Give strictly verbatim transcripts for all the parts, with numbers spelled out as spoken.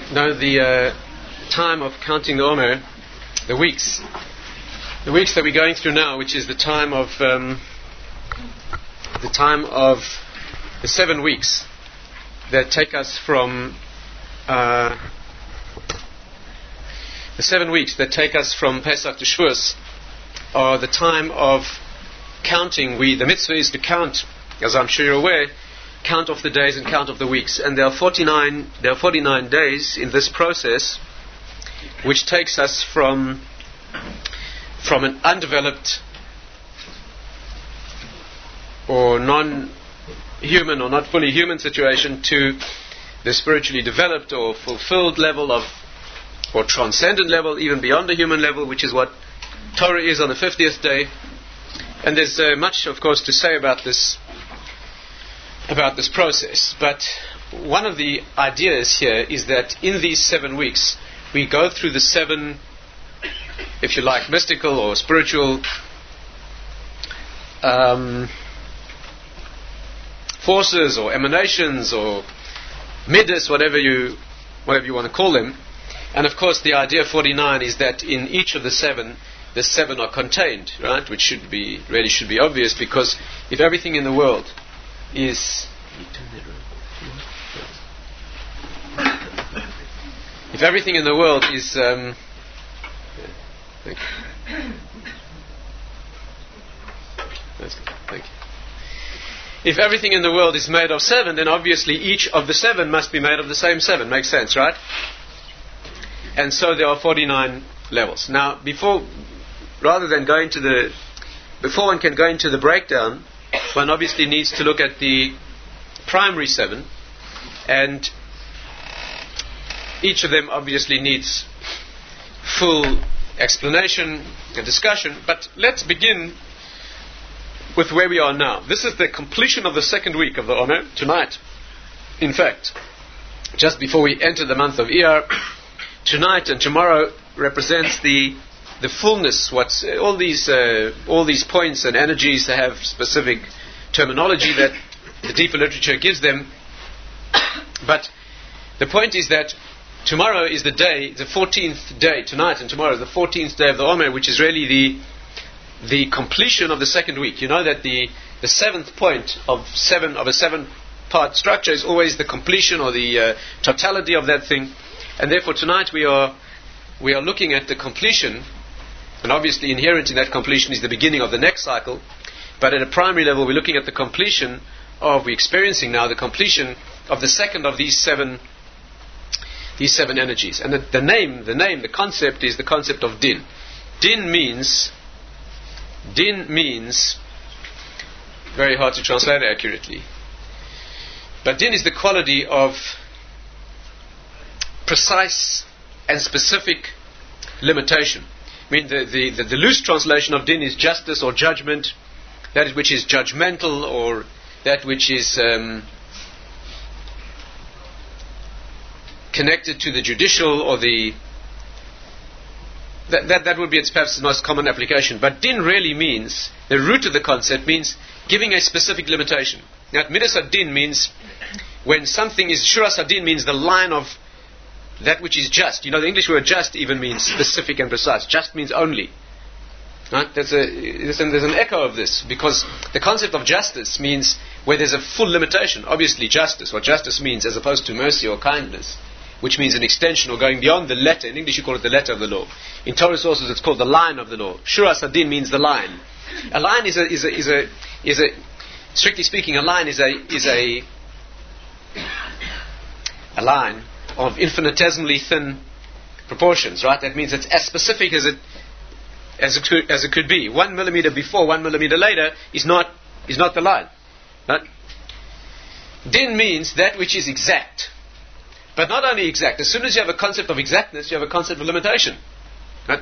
Now the uh, time of counting the Omer, the weeks, the weeks that we're going through now, which is the time of um, the time of the seven weeks that take us from uh, the seven weeks that take us from Pesach to Shavuos, are the time of counting. We the mitzvah is to count, as I'm sure you're aware. Count of the days and count of the weeks, and there are forty-nine. There are forty-nine days in this process, which takes us from from an undeveloped or non-human or not fully human situation to the spiritually developed or fulfilled level of, or transcendent level, even beyond the human level, which is what Torah is on the fiftieth day. And there's uh, much, of course, to say about this. about this process, but one of the ideas here is that in these seven weeks we go through the seven, if you like, mystical or spiritual um, forces or emanations or midas, whatever you whatever you want to call them. And of course the idea of forty-nine is that in each of the seven, the seven are contained, right? Which should be really should be obvious, because if everything in the world is if everything in the world is um, thank you. That's good. Thank you. If everything in the world is made of seven, then obviously each of the seven must be made of the same seven. Makes sense, right? And so there are forty-nine levels. Now, before, rather than going to the, before one can go into the breakdown, one obviously needs to look at the primary seven, and each of them obviously needs full explanation and discussion. But let's begin with where we are now. This is the completion of the second week of the Omer tonight. In fact, just before we enter the month of Iyar, tonight and tomorrow represents the the fullness. What's uh, all these uh, all these points and energies that have specific terminology that the deeper literature gives them. But the point is that tomorrow is the day, the fourteenth day. Tonight and tomorrow is the fourteenth day of the Omer, which is really the the completion of the second week. You know that the the seventh point of seven of a seven part structure is always the completion or the uh, totality of that thing, and therefore tonight we are we are looking at the completion. And obviously inherent in that completion is the beginning of the next cycle. But at a primary level, we're looking at the completion of, we're experiencing now the completion of the second of these seven these seven energies. And the, the name, the name, the concept is the concept of din. Din means, din means, very hard to translate accurately. But din is the quality of precise and specific limitation. I mean, the, the, the, the loose translation of din is justice or judgment, that which is judgmental, or that which is um, connected to the judicial, or the that, that that would be its perhaps the most common application. But din really means, the root of the concept means giving a specific limitation. Now, midas ad-din means when something is, shuras ad-din means the line of that which is just. You know, the English word just even means specific and precise. Just means only. Right? There's, a, there's, an, there's an echo of this, because the concept of justice means where there's a full limitation. Obviously justice, what justice means, as opposed to mercy or kindness, which means an extension or going beyond the letter. In English you call it the letter of the law. In Torah sources it's called the line of the law. Shuras ad-din means the line. A line is a, is a, is a, is a strictly speaking, a line is a, is a, a line of infinitesimally thin proportions, right? That means it's as specific as it as it could, as it could be. One millimeter before, one millimeter later is not is not the line. Right? Din means that which is exact, but not only exact. As soon as you have a concept of exactness, you have a concept of limitation. Right?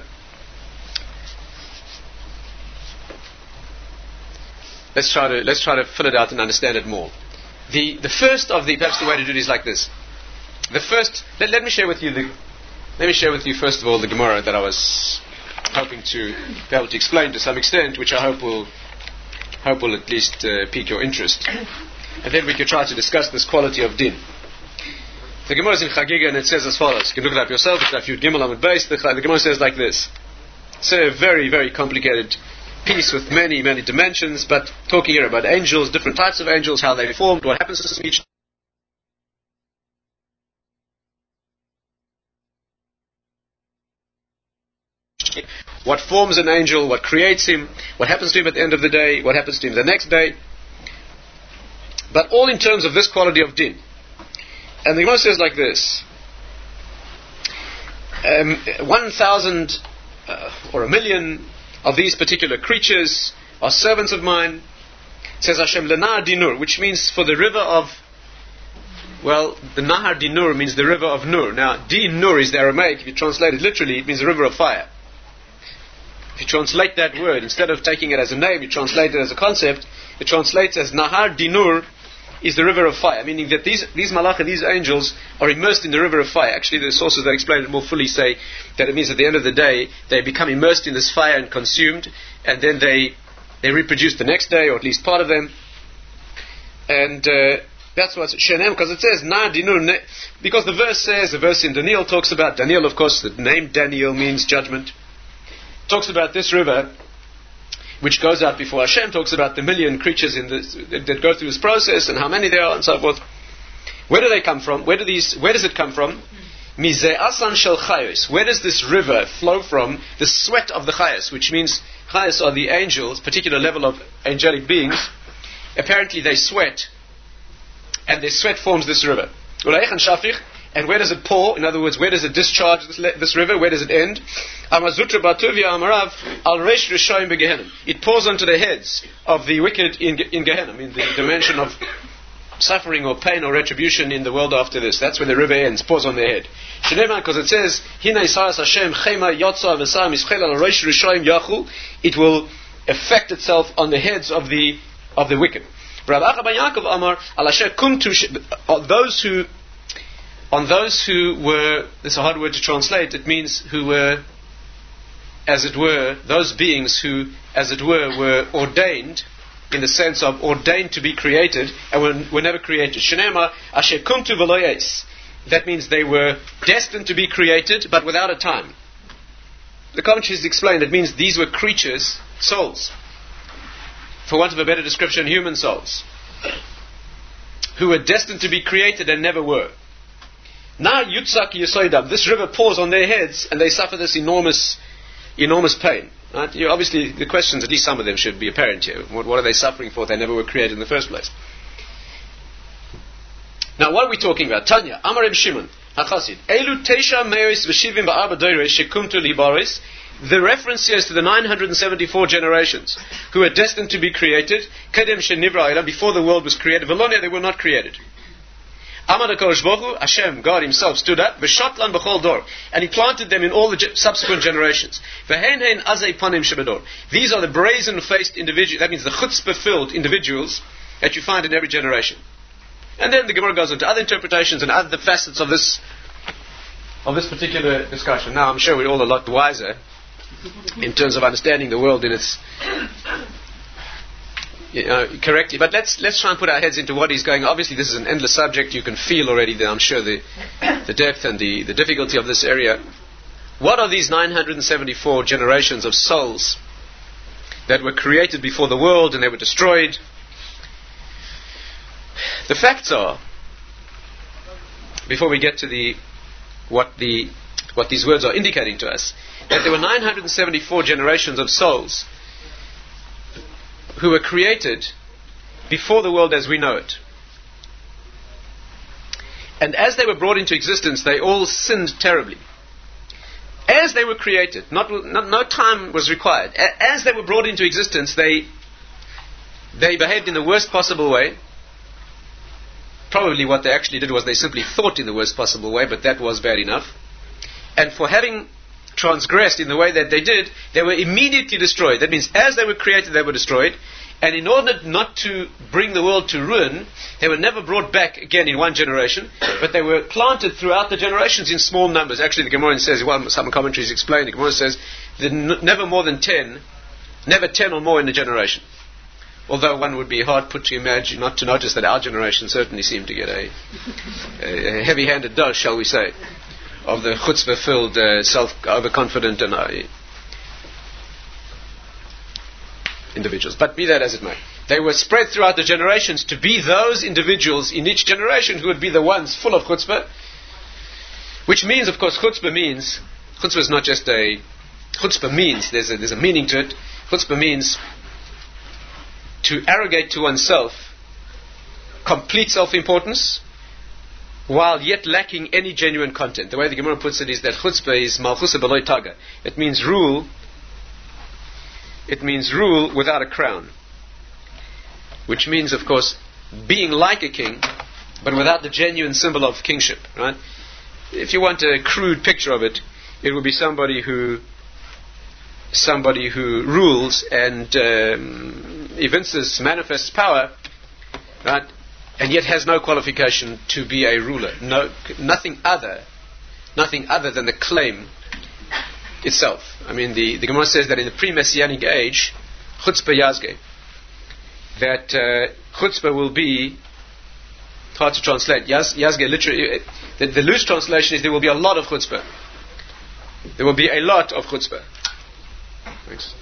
Let's try to let's try to fill it out and understand it more. The the first of the perhaps the way to do it is like this. The first, let, let me share with you the, let me share with you first of all the Gemara that I was hoping to be able to explain to some extent, which I hope will, hope will at least uh, pique your interest, and then we could try to discuss this quality of din. The Gemara is in Chagiga and it says as follows. You can look it up yourself. It's Daf Yud Gimel Amud Beis. The, the Gemara says like this. It's a very, very complicated piece with many, many dimensions, but talking here about angels, different types of angels, how they formed, what happens to each. What forms an angel, what creates him, what happens to him at the end of the day, what happens to him the next day. But all in terms of this quality of din. And the Gemara says like this. Um, one thousand uh, or a million of these particular creatures are servants of mine. It says Hashem Lenahar Dinur, which means for the river of, well, the Nahar Dinur means the river of Nur. Now, Din-Nur is the Aramaic. If you translate it literally, it means the river of fire. If you translate that word, instead of taking it as a name, you translate it as a concept, it translates as Nahar Dinur is the river of fire, meaning that these these malachim, these angels, are immersed in the river of fire. Actually, the sources that explain it more fully say that it means at the end of the day, they become immersed in this fire and consumed, and then they they reproduce the next day, or at least part of them. And uh, that's what's Shenem, because it says Na Dinur, because the verse says, the verse in Daniel talks about, Daniel, of course, the name Daniel means judgment. Talks about this river, which goes out before Hashem, talks about the million creatures in this, that, that go through this process and how many there are and so forth. Where do they come from? Where do these? Where does it come from? Mizeh asan shel chayos. Where does this river flow from? The sweat of the chayos, which means chayos are the angels, particular level of angelic beings. Apparently they sweat, and their sweat forms this river. And where does it pour? In other words, where does it discharge this, le- this river? Where does it end? It pours onto the heads of the wicked in, in Gehenna, in the dimension of suffering or pain or retribution in the world after this. That's where the river ends, pours on their head. Because it says, it will affect itself on the heads of the of the wicked. Those who On those who were, this is a hard word to translate, it means who were, as it were, those beings who, as it were, were ordained, in the sense of ordained to be created, and were, were never created. Shenema, asher kumtu v'lo yais. That means they were destined to be created, but without a time. The commentaries explain that means these were creatures, souls, for want of a better description, human souls, who were destined to be created and never were. Now Yutzak Yesoidam, this river pours on their heads and they suffer this enormous enormous pain. Right? You, obviously the questions, at least some of them, should be apparent here. What, what are they suffering for? They never were created in the first place. Now what are we talking about? Tanya, Amar Reb Shimon, HaChasid, Elu Teisha Meis V'Shivim Ba'arba Doires Shekumtu Libaris. The reference here is to the nine hundred seventy-four generations who are destined to be created, Kedem Shenivra Elam, before the world was created. Velonia, they were not created. Amad HaKadosh Baruch Hu, Hashem, God Himself, stood up, v'shatlan b'chol dor, and He planted them in all the ge- subsequent generations. V'hen hen azei panim shebedor. These are the brazen-faced individuals, that means the chutzpah-filled individuals that you find in every generation. And then the Gemara goes into other interpretations and other facets of this of this particular discussion. Now, I'm sure we're all a lot wiser in terms of understanding the world in its You know, correctly, but let's let's try and put our heads into what is going on. Obviously, this is an endless subject. You can feel already, that I'm sure, the the depth and the, the difficulty of this area. What are these nine hundred seventy-four generations of souls that were created before the world and they were destroyed? The facts are, before we get to the what the what these words are indicating to us, that there were nine hundred seventy-four generations of souls who were created before the world as we know it. And as they were brought into existence, they all sinned terribly. As they were created, not, not, no time was required. A- as they were brought into existence, they they behaved in the worst possible way. Probably what they actually did was they simply thought in the worst possible way, but that was bad enough. And for having transgressed in the way that they did, they were immediately destroyed. That means as they were created, they were destroyed. And in order not to bring the world to ruin, they were never brought back again in one generation, but they were planted throughout the generations in small numbers. Actually, the Gemara says, well, some commentaries explain, the Gemara says that n- never more than ten, never ten or more in a generation. Although one would be hard put to imagine, not to notice that our generation certainly seemed to get a, a heavy-handed dose, shall we say, of the chutzpah-filled, uh, self-overconfident and uh, individuals. But be that as it may, they were spread throughout the generations to be those individuals in each generation who would be the ones full of chutzpah, which means, of course, chutzpah means, chutzpah is not just a, chutzpah means, there's a, there's a meaning to it. Chutzpah means to arrogate to oneself complete self-importance while yet lacking any genuine content. The way the Gemara puts it is that chutzpah is malchusa b'loi taga. It means rule, it means rule without a crown. Which means, of course, being like a king, but without the genuine symbol of kingship, right? If you want a crude picture of it, it would be somebody who somebody who rules and um, evinces, manifests power, right, and yet has no qualification to be a ruler. No, nothing other, nothing other than the claim itself. I mean, the, the Gemara says that in the pre-Messianic age, chutzpah yazge, that uh, chutzpah will be hard to translate. Yaz, yazge literally, the, the loose translation is there will be a lot of chutzpah. There will be a lot of chutzpah. Thanks.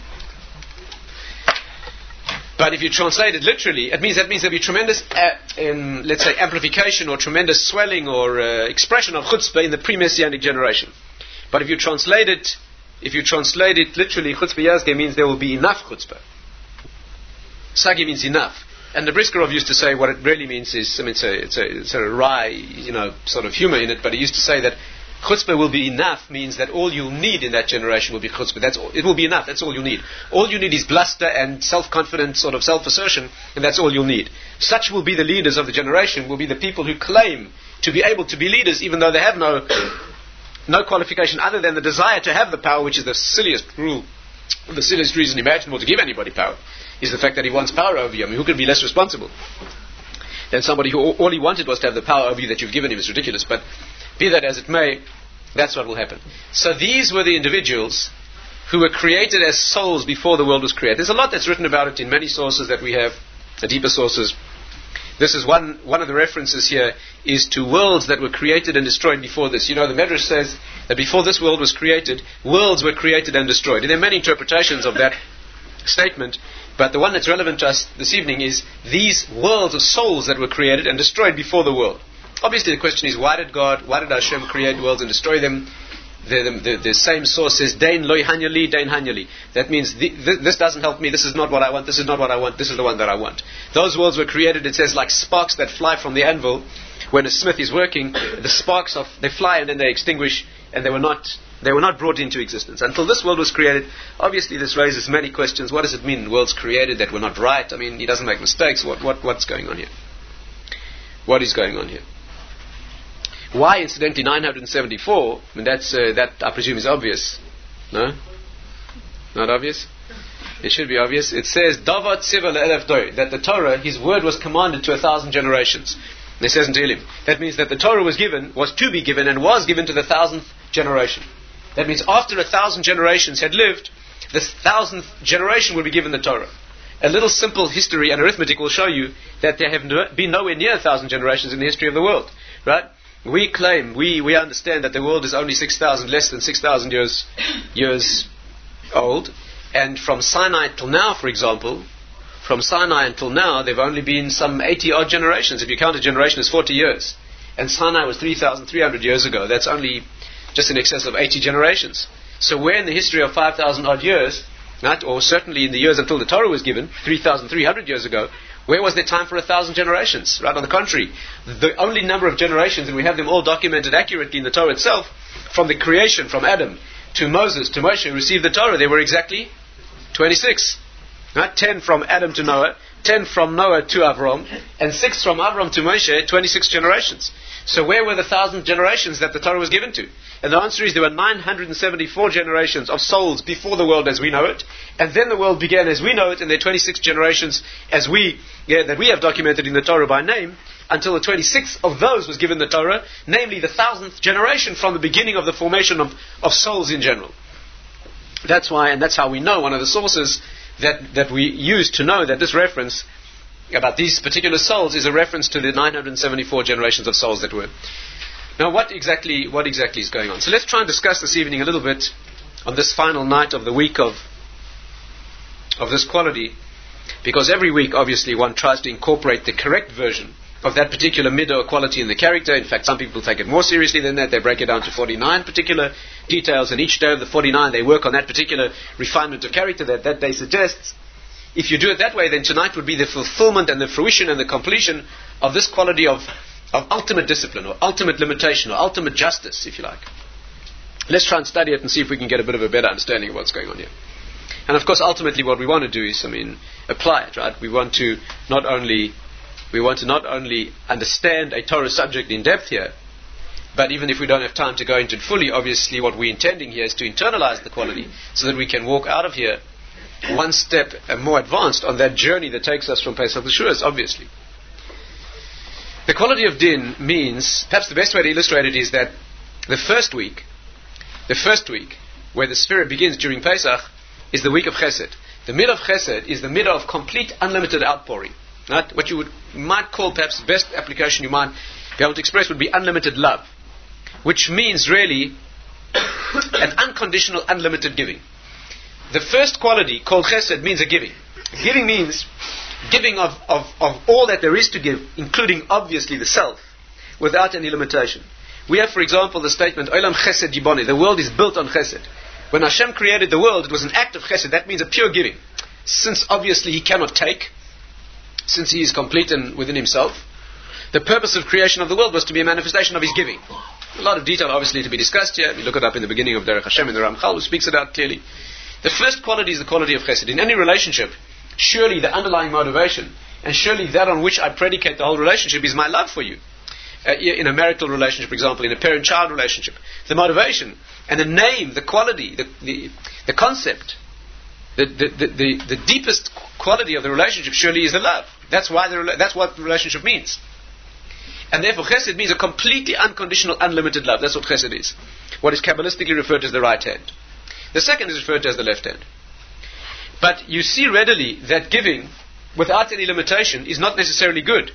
But if you translate it literally, it means that means there'll be tremendous, uh, in, let's say, amplification or tremendous swelling or uh, expression of chutzpah in the pre-Messianic generation. But if you translate it, if you translate it literally, chutzpah yazge means there will be enough chutzpah. Sagi means enough, and the Briskerov used to say what it really means is, I mean, it's a, it's a, it's a wry, you know, sort of humor in it. But he used to say that chutzpah will be enough means that all you'll need in that generation will be chutzpah. That's all. It will be enough. That's all you need. All you need is bluster and self-confident sort of self-assertion, and that's all you'll need. Such will be the leaders of the generation. Will be the people who claim to be able to be leaders, even though they have no no qualification other than the desire to have the power, which is the silliest rule, the silliest reason imaginable to give anybody power, is the fact that he wants power over you. I mean, who can be less responsible than somebody who all he wanted was to have the power over you that you've given him? Is ridiculous. But be that as it may, that's what will happen. So these were the individuals who were created as souls before the world was created. There's a lot that's written about it in many sources that we have, the deeper sources. This is one one of the references here is to worlds that were created and destroyed before this. You know, the Medrash says that before this world was created, worlds were created and destroyed. And there are many interpretations of that statement, but the one that's relevant to us this evening is these worlds of souls that were created and destroyed before the world. Obviously the question is, why did God, why did Hashem create worlds and destroy them? The, the, the, the same source says, Dain loy hanyali, dain hanyali. That means the, th- this doesn't help me, this is not what I want, this is not what I want, this is the one that I want. Those worlds were created, it says, like sparks that fly from the anvil. When a smith is working, the sparks of, they fly and then they extinguish, and they were not they were not brought into existence. Until this world was created, obviously this raises many questions. What does it mean, worlds created that were not right? I mean, he doesn't make mistakes. What, what what's going on here? What is going on here? Why, incidentally, nine hundred seventy-four? I mean, that's uh, that I presume is obvious. No, not obvious. It should be obvious. It says Davat Siva le'elef dor, that the Torah, His word, was commanded to a thousand generations. And it says in Tehillim. That means that the Torah was given, was to be given, and was given to the thousandth generation. That means after a thousand generations had lived, the thousandth generation will be given the Torah. A little simple history and arithmetic will show you that there have no, been nowhere near a thousand generations in the history of the world. Right? We claim, we, we understand that the world is only six thousand, less than six thousand years, years old. And from Sinai till now, for example, from Sinai until now, there have only been some eighty odd generations. If you count a generation as forty years. And Sinai was three thousand three hundred years ago. That's only just in excess of eighty generations. So where in the history of five thousand odd years, right, or certainly in the years until the Torah was given, three thousand three hundred years ago, where was there time for a thousand generations? Right, on the contrary, the only number of generations, and we have them all documented accurately in the Torah itself, from the creation, from Adam to Moses to Moshe who received the Torah, there were exactly twenty-six. Right? ten from Adam to Noah, ten from Noah to Avram, and six from Avram to Moshe, twenty-six generations. So where were the thousand generations that the Torah was given to? And the answer is there were nine hundred seventy-four generations of souls before the world as we know it, and then the world began as we know it, and there are twenty-six generations as we yeah, that we have documented in the Torah by name, until the twenty-sixth of those was given the Torah, namely the thousandth generation from the beginning of the formation of, of souls in general. That's why, and that's how we know, one of the sources that, that we use to know that this reference about these particular souls is a reference to the nine hundred seventy-four generations of souls that were. Now, what exactly what exactly is going on? So let's try and discuss this evening a little bit on this final night of the week of of this quality, because every week, obviously, one tries to incorporate the correct version of that particular midah or quality in the character. In fact, some people take it more seriously than that. They break it down to forty-nine particular details, and each day of the forty-nine they work on that particular refinement of character that that day suggests. If you do it that way, then tonight would be the fulfillment and the fruition and the completion of this quality of, of ultimate discipline, or ultimate limitation, or ultimate justice, if you like. Let's try and study it and see if we can get a bit of a better understanding of what's going on here. And of course, ultimately what we want to do is, I mean, apply it, right? We want to not only we want to not only understand a Torah subject in depth here, but even if we don't have time to go into it fully, obviously what we're intending here is to internalize the quality so that we can walk out of here one step uh, more advanced on that journey that takes us from Pesach to Shavuos, obviously. The quality of din means, perhaps the best way to illustrate it is that the first week, the first week, where the Spirit begins during Pesach, is the week of Chesed. The midah of Chesed is the midah of complete unlimited outpouring. Right? What you would you might call, perhaps the best application you might be able to express would be unlimited love, which means really an unconditional, unlimited giving. The first quality, called Chesed, means a giving. Giving means giving of, of, of all that there is to give, including obviously the self, without any limitation. We have, for example, the statement, Olam Chesed Yibone, the world is built on Chesed. When Hashem created the world, it was an act of Chesed. That means a pure giving. Since obviously He cannot take, since He is complete and within Himself, the purpose of creation of the world was to be a manifestation of His giving. A lot of detail obviously to be discussed here. We look it up in the beginning of Derech Hashem in the Ramchal, who speaks it out clearly. The first quality is the quality of Chesed. In any relationship, surely the underlying motivation, and surely that on which I predicate the whole relationship, is my love for you. Uh, in a marital relationship, for example, in a parent-child relationship, the motivation and the name, the quality, the the, the concept, the the, the the the deepest quality of the relationship surely is the love. That's why the that's what the relationship means. And therefore, Chesed means a completely unconditional, unlimited love. That's what Chesed is. What is Kabbalistically referred to as the right hand. The second is referred to as the left hand. But you see readily that giving without any limitation is not necessarily good.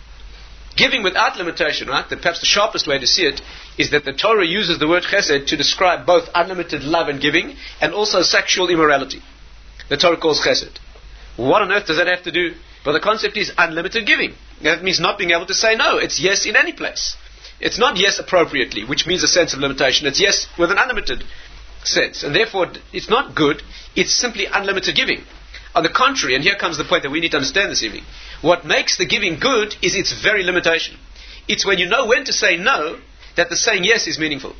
Giving without limitation, right? The, perhaps the sharpest way to see it is that the Torah uses the word Chesed to describe both unlimited love and giving, and also sexual immorality. The Torah calls Chesed. What on earth does that have to do? Well, the concept is unlimited giving. That means not being able to say no. It's yes in any place. It's not yes appropriately, which means a sense of limitation. It's yes with an unlimited sense. And therefore, it's not good. It's simply unlimited giving. On the contrary, and here comes the point that we need to understand this evening, what makes the giving good is its very limitation. It's when you know when to say no that the saying yes is meaningful.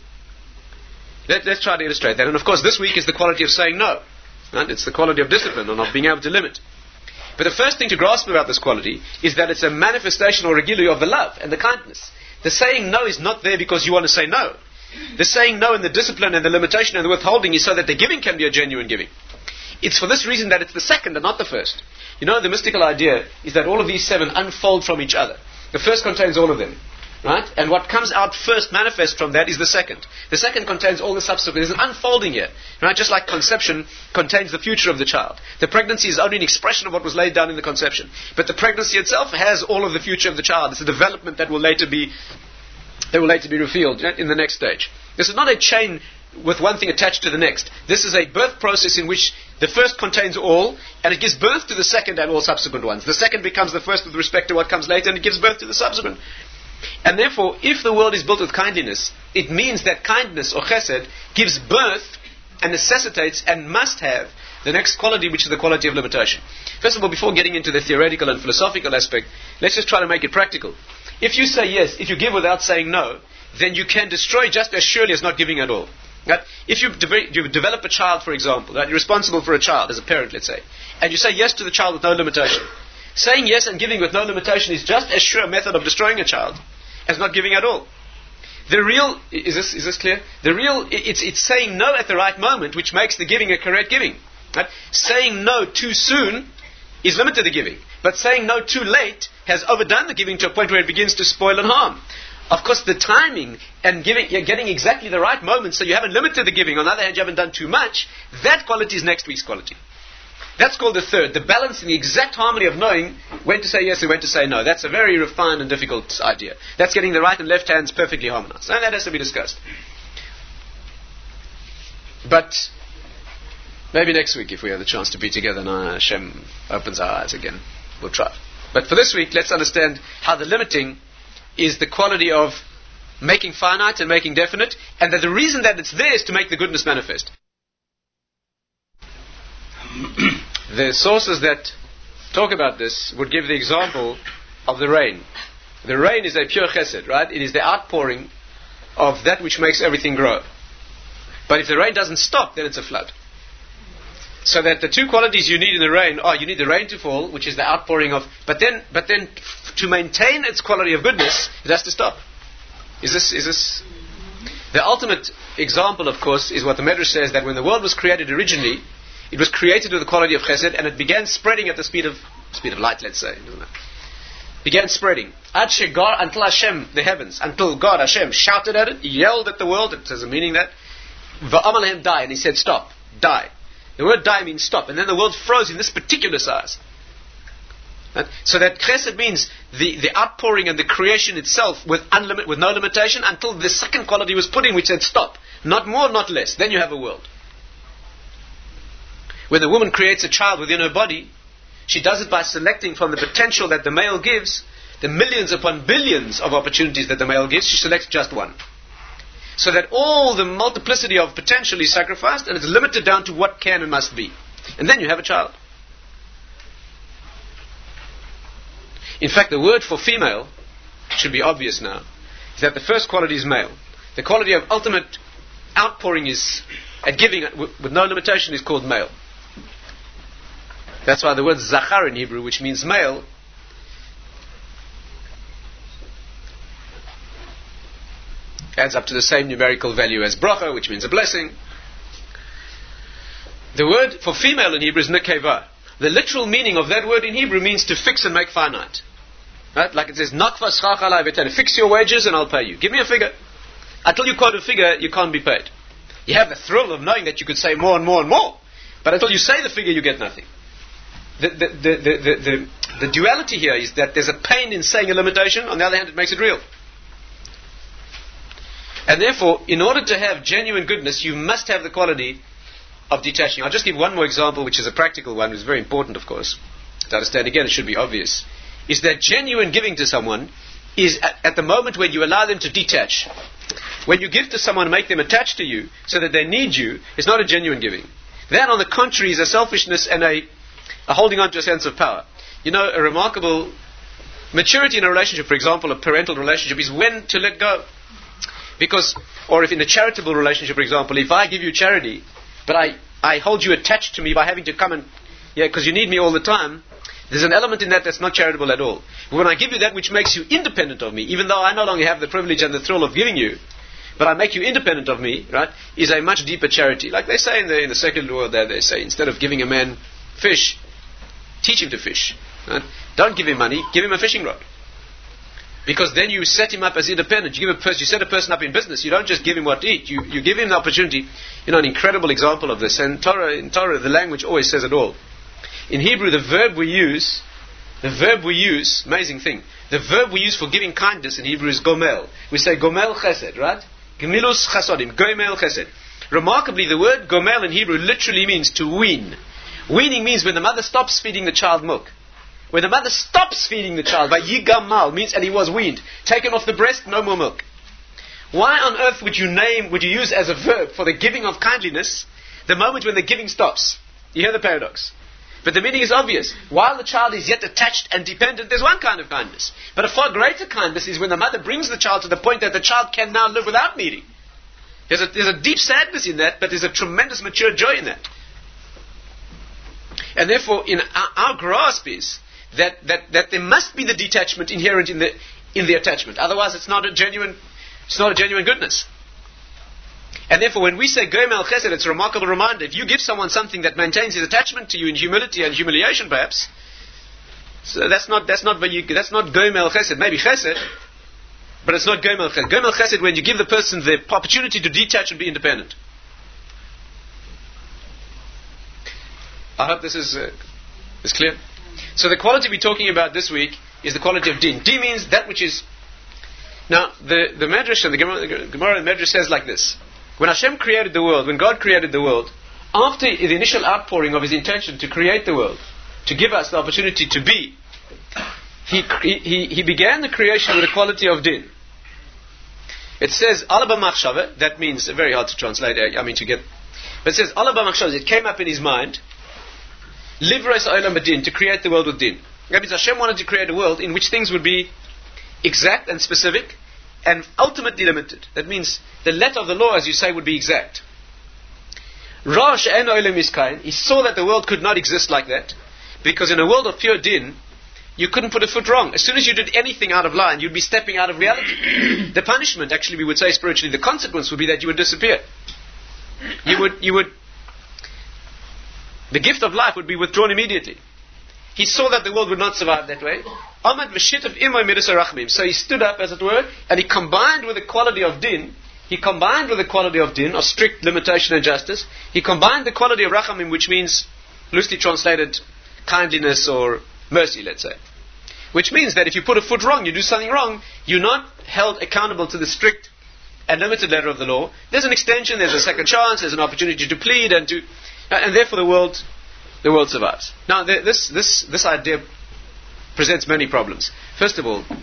Let, let's try to illustrate that. And of course, this week is the quality of saying no. Right? It's the quality of discipline, or not being able to limit. But the first thing to grasp about this quality is that it's a manifestation or a gilui of the love and the kindness. The saying no is not there because you want to say no. The saying no and the discipline and the limitation and the withholding is so that the giving can be a genuine giving. It's for this reason that it's the second and not the first. You know, the mystical idea is that all of these seven unfold from each other. The first contains all of them, right? And what comes out first, manifest from that, is the second. The second contains all the subsequent. There's an unfolding here, right? Just like conception contains the future of the child. The pregnancy is only an expression of what was laid down in the conception. But the pregnancy itself has all of the future of the child. It's a development that will later be, that will later be revealed in the next stage. This is not a chain with one thing attached to the next. This is a birth process in which the first contains all, and it gives birth to the second and all subsequent ones. The second becomes the first with respect to what comes later, and it gives birth to the subsequent. And therefore, if the world is built with kindliness, it means that kindness, or chesed, gives birth and necessitates and must have the next quality, which is the quality of limitation. First of all, before getting into the theoretical and philosophical aspect, let's just try to make it practical. If you say yes, if you give without saying no, then you can destroy just as surely as not giving at all. Right? If you, de- you develop a child, for example, right? You're responsible for a child as a parent, let's say, and you say yes to the child with no limitation. Saying yes and giving with no limitation is just as sure a method of destroying a child as not giving at all. The real, is this is this clear? The real, it's it's saying no at the right moment, which makes the giving a correct giving. Right? Saying no too soon is limited the giving, but saying no too late has overdone the giving to a point where it begins to spoil and harm. Of course, the timing and giving, you're getting exactly the right moment, so you haven't limited the giving. On the other hand, you haven't done too much. That quality is next week's quality. That's called the third, the balance in the exact harmony of knowing when to say yes and when to say no. That's a very refined and difficult idea. That's getting the right and left hands perfectly harmonized. And that has to be discussed. But maybe next week, if we have the chance to be together and Hashem opens our eyes again, we'll try. But for this week, let's understand how the limiting is the quality of making finite and making definite, and that the reason that it's there is to make the goodness manifest. The sources that talk about this would give the example of the rain. The rain is a pure chesed, right? It is the outpouring of that which makes everything grow. But if the rain doesn't stop, then it's a flood. So that the two qualities you need in the rain are, you need the rain to fall, which is the outpouring of, but then, but then f- to maintain its quality of goodness, it has to stop. Is this, is this, the ultimate example, of course, is what the Medrash says, that when the world was created originally, it was created with the quality of chesed, and it began spreading at the speed of speed of light, let's say. Began spreading. Ad shegar, until Hashem, the heavens, until God, Hashem, shouted at it, yelled at the world, it has a meaning that, va'amalehem die, and he said, stop, die. The word die means stop, and then the world froze in this particular size. Right? So that chesed means the, the outpouring and the creation itself with unlimit, with no limitation, until the second quality was put in, which said stop. Not more, not less. Then you have a world. When the woman creates a child within her body, she does it by selecting from the potential that the male gives, the millions upon billions of opportunities that the male gives, she selects just one. So that all the multiplicity of potential is sacrificed, and it's limited down to what can and must be. And then you have a child. In fact, the word for female, should be obvious now, is that the first quality is male. The quality of ultimate outpouring is, at giving with, with no limitation, is called male. That's why the word zachar in Hebrew, which means male, adds up to the same numerical value as bracha, which means a blessing. The word for female in Hebrew is nekeva. The literal meaning of that word in Hebrew means to fix and make finite. Right? Like it says, nakva schach alai v'tene. Fix your wages and I'll pay you. Give me a figure. Until you quote a figure, you can't be paid. You have the thrill of knowing that you could say more and more and more. But until you say the figure, you get nothing. The, the, the, the, the, the, the duality here is that there's a pain in saying a limitation. On the other hand, it makes it real. And therefore, in order to have genuine goodness, you must have the quality of detaching. I'll just give one more example, which is a practical one, which is very important, of course. To understand, again, it should be obvious. Is that genuine giving to someone is at, at the moment when you allow them to detach. When you give to someone and make them attached to you so that they need you, it's not a genuine giving. That, on the contrary, is a selfishness and a, a holding on to a sense of power. You know, a remarkable maturity in a relationship, for example, a parental relationship, is when to let go. Because, or if in a charitable relationship, for example, if I give you charity, but I, I hold you attached to me by having to come and, yeah, because you need me all the time, there's an element in that that's not charitable at all. But when I give you that which makes you independent of me, even though I no longer have the privilege and the thrill of giving you, but I make you independent of me, right, is a much deeper charity. Like they say in the, in the secular world there, they say, instead of giving a man fish, teach him to fish. Right? Don't give him money, give him a fishing rod. Because then you set him up as independent. You give a person, you set a person up in business. You don't just give him what to eat. You, you give him the opportunity. You know, an incredible example of this. And Torah, in Torah, the language always says it all. In Hebrew, the verb we use, the verb we use, amazing thing. The verb we use for giving kindness in Hebrew is gomel. We say gomel chesed, right? Gemilus chasodim, gomel chesed. Remarkably, the word gomel in Hebrew literally means to wean. Weaning means when the mother stops feeding the child milk. When the mother stops feeding the child, by yigamal, means, and he was weaned, taken off the breast, no more milk. Why on earth would you name, would you use as a verb for the giving of kindliness, the moment when the giving stops? You hear the paradox. But the meaning is obvious. While the child is yet attached and dependent, there's one kind of kindness. But a far greater kindness is when the mother brings the child to the point that the child can now live without needing. There's a, there's a deep sadness in that, but there's a tremendous mature joy in that. And therefore, in our, our grasp is that, that, that there must be the detachment inherent in the in the attachment. Otherwise, it's not a genuine it's not a genuine goodness. And therefore, when we say Goimel Chesed, it's a remarkable reminder. If you give someone something that maintains his attachment to you in humility and humiliation, perhaps, so that's not that's not that's not Goimel Chesed. Maybe Chesed, but it's not Goimel Chesed. Goimel Chesed when you give the person the opportunity to detach and be independent. I hope this is, uh, is clear. So the quality we're talking about this week is the quality of din. Din means that which is... Now, the, the Medrash and the Gemara, the Gemara and Medrash says like this. When Hashem created the world, when God created the world, after the initial outpouring of His intention to create the world, to give us the opportunity to be, He, he, he began the creation with a quality of din. It says, Alaba Machshava, that means, very hard to translate, I mean to get, but it says, Alaba Machshava, it came up in his mind, Livres Olam B'din, to create the world with din. That means Hashem wanted to create a world in which things would be exact and specific, and ultimately limited. That means the letter of the law, as you say, would be exact. Ra she'en olam miskayin, he saw that the world could not exist like that, because in a world of pure din, you couldn't put a foot wrong. As soon as you did anything out of line, you'd be stepping out of reality. The punishment, actually, we would say spiritually, the consequence would be that you would disappear. You would, you would, the gift of life would be withdrawn immediately. He saw that the world would not survive that way. Amad v'shitav imay midas harachmim. So he stood up, as it were, and he combined with the quality of din, he combined with the quality of din, of strict limitation and justice, he combined the quality of rachamim, which means, loosely translated, kindliness or mercy, let's say. Which means that if you put a foot wrong, you do something wrong, you're not held accountable to the strict and limited letter of the law. There's an extension, there's a second chance, there's an opportunity to plead, and to, and therefore the world, the world survives. Now, th- this this this idea presents many problems. First of all,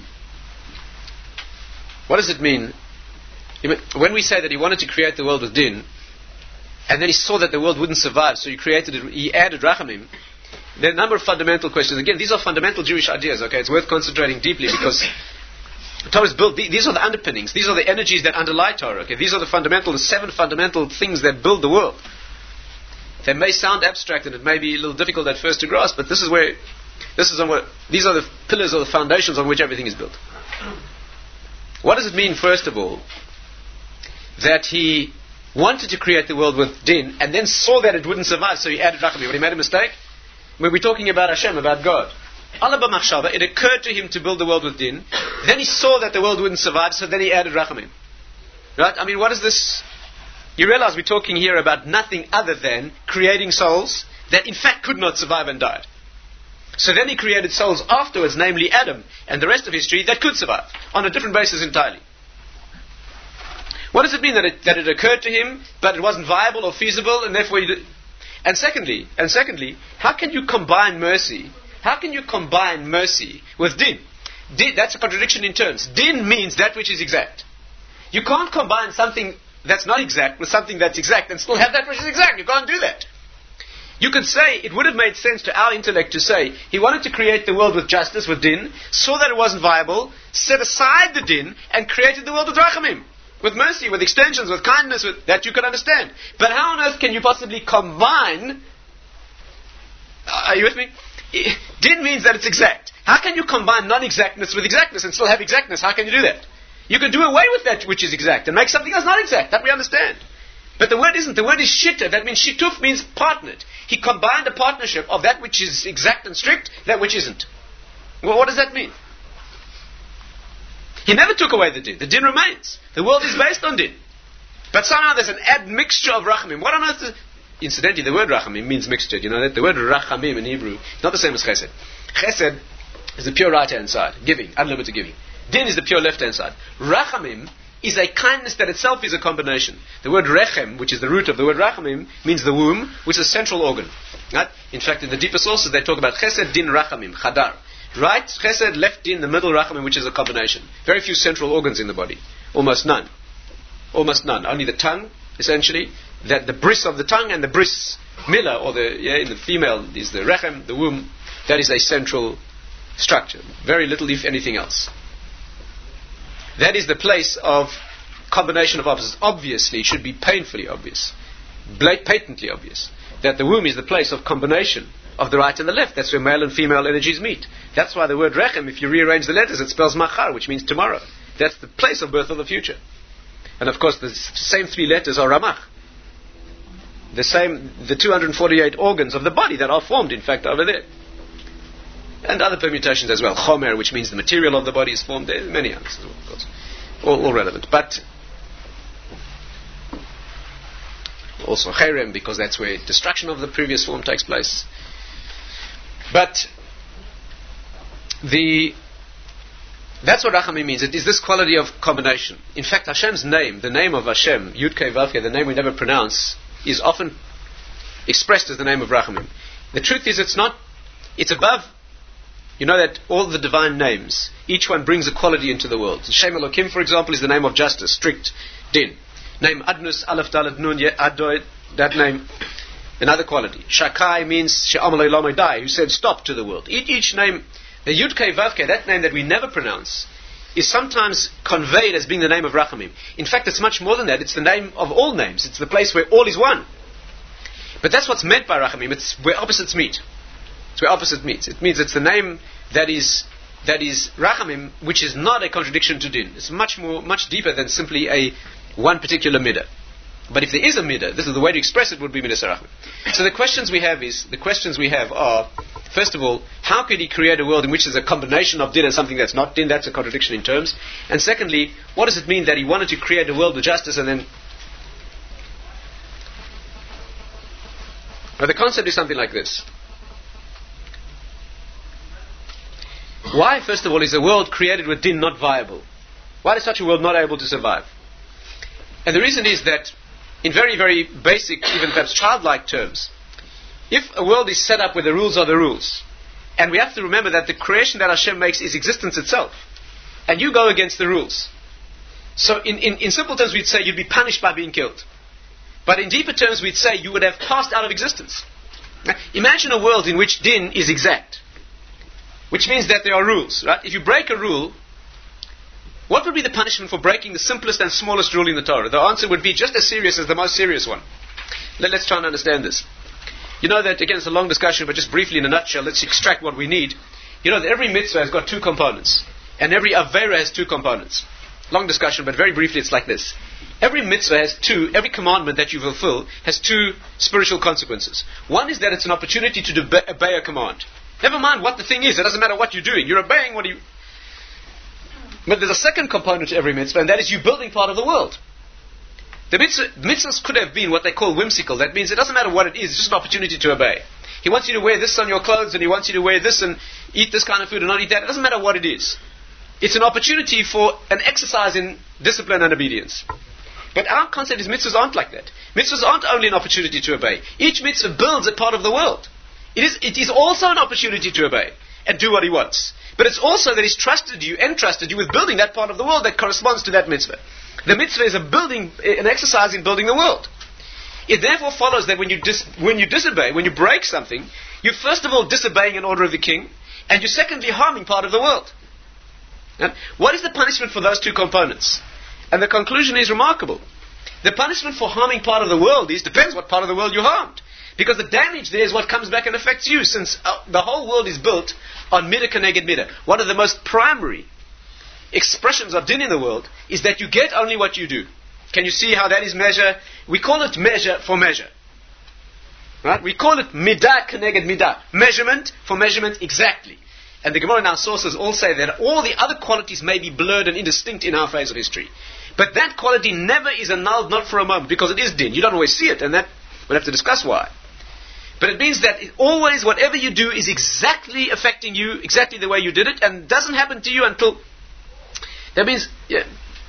what does it mean? When we say that he wanted to create the world with din, and then he saw that the world wouldn't survive, so he created it, he added rachamim. There are a number of fundamental questions. Again, these are fundamental Jewish ideas, okay? It's worth concentrating deeply because Torah is built, these are the underpinnings, these are the energies that underlie Torah, okay? These are the fundamental, the seven fundamental things that build the world. They may sound abstract and it may be a little difficult at first to grasp, but this is where, this is on what, these are the pillars or the foundations on which everything is built. What does it mean, first of all, that he wanted to create the world with din and then saw that it wouldn't survive, so he added rachamim? When he made a mistake? When we're talking about Hashem, about God, Allah b'machshava, it occurred to him to build the world with din. Then he saw that the world wouldn't survive, so then he added rachamim. Right? I mean, what is this? You realize we're talking here about nothing other than creating souls that in fact could not survive and died. So then he created souls afterwards, namely Adam, and the rest of history that could survive, on a different basis entirely. What does it mean that it, that it occurred to him, but it wasn't viable or feasible, and therefore he did? And secondly, and secondly, how can you combine mercy? How can you combine mercy with din? Din, that's a contradiction in terms. Din means that which is exact. You can't combine something that's not exact with something that's exact and still have that which is exact. You can't do that. You could say, it would have made sense to our intellect to say, he wanted to create the world with justice, with din, saw that it wasn't viable, set aside the din, and created the world with rachamim. With mercy, with extensions, with kindness, with, that you can understand. But how on earth can you possibly combine... Uh, are you with me? Din means that it's exact. How can you combine non-exactness with exactness and still have exactness? How can you do that? You can do away with that which is exact and make something else not exact. That we understand. But the word isn't. The word is shitta. That means shituf means partnered. He combined a partnership of that which is exact and strict, that which isn't. Well, what does that mean? He never took away the din. The din remains. The world is based on din. But somehow there's an admixture of rachamim. What on earth is... Incidentally, the word rachamim means mixture. You know that? The word rachamim in Hebrew is not the same as chesed. Chesed is the pure right-hand side. Giving. Unlimited giving. Din is the pure left-hand side. Rachamim is a kindness that itself is a combination. The word rechem, which is the root of the word rachamim, means the womb, which is a central organ. Right? In fact, in the deeper sources, they talk about chesed, din, rachamim, chadar. Right chesed, left din, the middle rachamim, which is a combination. Very few central organs in the body. Almost none. Almost none. Only the tongue, essentially. That the bris of the tongue and the bris milah, or the yeah, in the female is the rechem, the womb. That is a central structure. Very little, if anything else. That is the place of combination of opposites. Obviously, it should be painfully obvious, blat- patently obvious, that the womb is the place of combination of the right and the left. That's where male and female energies meet. That's why the word rechem, if you rearrange the letters, it spells machar, which means tomorrow. That's the place of birth of the future. And of course, the same three letters are ramach. The same, the two hundred forty-eight organs of the body that are formed, in fact, over there. And other permutations as well. Chomer, which means the material of the body is formed there. Many others as well, of course. All, all relevant. But also cherem, because that's where destruction of the previous form takes place. But the that's what rachamim means. It is this quality of combination. In fact, Hashem's name, the name of Hashem, Yud Kei Vav Kei, the name we never pronounce, is often expressed as the name of rachamim. The truth is, it's not. It's above. You know that all the divine names, each one brings a quality into the world. Shem Elokim, for example, is the name of justice, strict din. Name Adnus, Aleph Dalet Nun Adoy, that name, another quality. Shakai means She'amalei Lamei Dai, who said stop to the world. Each, each name, the Yud Kei Vav Kei, that name that we never pronounce, is sometimes conveyed as being the name of Rachamim. In fact, it's much more than that. It's the name of all names. It's the place where all is one. But that's what's meant by Rachamim. It's where opposites meet. It's where opposite meets. It means it's the name that is that is Rachamim, which is not a contradiction to Din. It's much more, much deeper than simply a one particular midah. But if there is a midah, this is the way to express it, would be midas harachmim. So the questions we have is the questions we have are, first of all, how could he create a world in which there's a combination of din and something that's not din? That's a contradiction in terms. And secondly, what does it mean that he wanted to create a world with justice and then? Now the concept is something like this. Why, first of all, is a world created with din not viable? Why is such a world not able to survive? And the reason is that, in very, very basic, even perhaps childlike terms, if a world is set up where the rules are the rules, and we have to remember that the creation that Hashem makes is existence itself, and you go against the rules. So in, in, in simple terms we'd say you'd be punished by being killed. But in deeper terms we'd say you would have passed out of existence. Now, imagine a world in which din is exact, which means that there are rules, right? If you break a rule, what would be the punishment for breaking the simplest and smallest rule in the Torah? The answer would be just as serious as the most serious one. Let, let's try and understand this. You know that, again, it's a long discussion, but just briefly in a nutshell, let's extract what we need. You know that every mitzvah has got two components, and every avera has two components. Long discussion, but very briefly it's like this. Every mitzvah has two, every commandment that you fulfill has two spiritual consequences. One is that it's an opportunity to debe- obey a command. Never mind what the thing is, it doesn't matter what you're doing, you're obeying what you... But there's a second component to every mitzvah, and that is you building part of the world. The mitzvah, mitzvahs could have been what they call whimsical. That means it doesn't matter what it is, it's just an opportunity to obey. He wants you to wear this on your clothes, and he wants you to wear this and eat this kind of food and not eat that. It doesn't matter what it is. It's an opportunity for an exercise in discipline and obedience. But our concept is mitzvahs aren't like that. Mitzvahs aren't only an opportunity to obey. Each mitzvah builds a part of the world. It is, it is also an opportunity to obey and do what he wants. But it's also that he's trusted you, entrusted you with building that part of the world that corresponds to that mitzvah. The mitzvah is a building, an exercise in building the world. It therefore follows that when you dis, when you disobey, when you break something, you're first of all disobeying an order of the king, and you're secondly harming part of the world. And what is the punishment for those two components? And the conclusion is remarkable. The punishment for harming part of the world is, depends what part of the world you harmed. Because the damage there is what comes back and affects you, since uh, the whole world is built on midah keneged midah. One of the most primary expressions of din in the world is that you get only what you do. Can you see how that is measure? We call it measure for measure. Right? We call it midah keneged midah. Measurement for measurement exactly. And the Gemara in our sources all say that all the other qualities may be blurred and indistinct in our phase of history. But that quality never is annulled, not for a moment, because it is din. You don't always see it, and that we'll have to discuss why. But it means that it always, whatever you do is exactly affecting you, exactly the way you did it, and doesn't happen to you until... That means, yeah.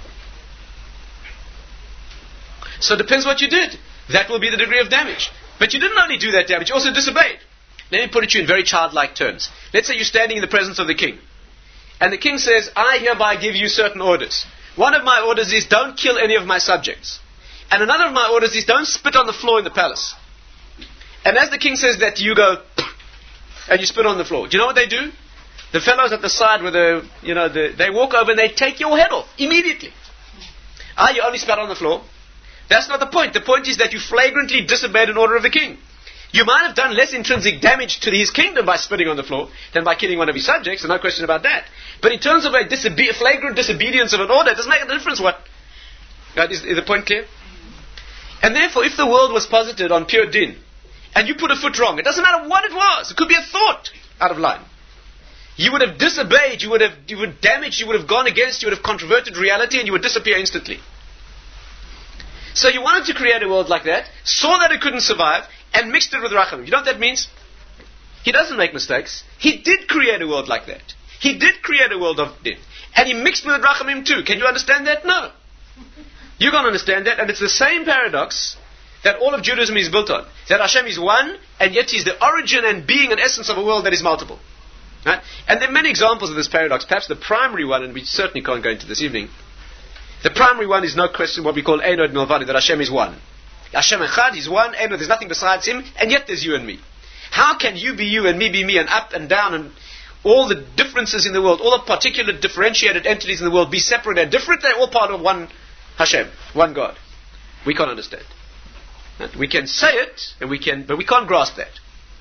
So it depends what you did. That will be the degree of damage. But you didn't only do that damage, you also disobeyed. Let me put it to you in very childlike terms. Let's say you're standing in the presence of the king. And the king says, I hereby give you certain orders. One of my orders is, don't kill any of my subjects. And another of my orders is, don't spit on the floor in the palace. And as the king says that, you go, and you spit on the floor. Do you know what they do? The fellows at the side with the, you know, the, they walk over and they take your head off immediately. Ah, you only spat on the floor. That's not the point. The point is that you flagrantly disobeyed an order of the king. You might have done less intrinsic damage to his kingdom by spitting on the floor than by killing one of his subjects, and no question about that. But in terms of a disobe- flagrant disobedience of an order, it doesn't make a difference what. Right, is, is the point clear? And therefore, if the world was posited on pure din, and you put a foot wrong, it doesn't matter what it was. It could be a thought out of line. You would have disobeyed, you would have you would damaged, you would have gone against, you would have controverted reality, and you would disappear instantly. So he wanted to create a world like that, saw that it couldn't survive, and mixed it with Rachamim. You know what that means? He doesn't make mistakes. He did create a world like that. He did create a world of din. And he mixed with Rachamim too. Can you understand that? No. You can't understand that, and it's the same paradox that all of Judaism is built on. That Hashem is one, and yet He's the origin and being and essence of a world that is multiple. Right? And there are many examples of this paradox. Perhaps the primary one, and we certainly can't go into this evening, the primary one is no question what we call Einod Milvadi, that Hashem is one. Hashem Echad, He's one, Einod, there's nothing besides Him, and yet there's you and me. How can you be you and me be me, and up and down, and all the differences in the world, all the particular differentiated entities in the world be separate and different? They're all part of one Hashem, one God. We can't understand. We can say it, and we can, but we can't grasp that.